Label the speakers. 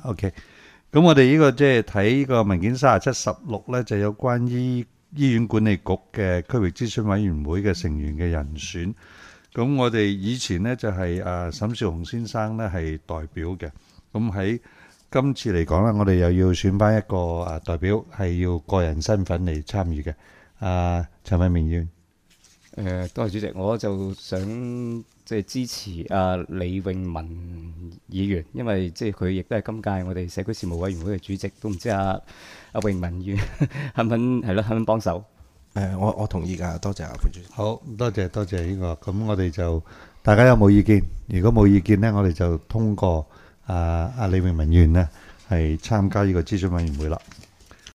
Speaker 1: OK。咁我哋呢個即係睇呢個文件3716咧，就有關於醫院管理局嘅區域諮詢委員會嘅成員嘅人選。咁我哋以前咧就係沈少雄先生咧係代表嘅。咁喺今次嚟講咧，我哋又要選翻一個代表，係要個人身份嚟參與嘅。陳偉明議員。
Speaker 2: 多謝主席，我就想即係支持李永文議員，因為即係佢亦都係今屆我哋社區事務委員會嘅主席，都唔知阿永文議員肯唔肯幫手？
Speaker 3: 我同意㗎，多謝潘主席。
Speaker 1: 好多謝呢個，咁我哋就大家有冇意見？如果冇意見咧，我哋就通過阿李永文議員咧係參加呢個諮詢委員會啦。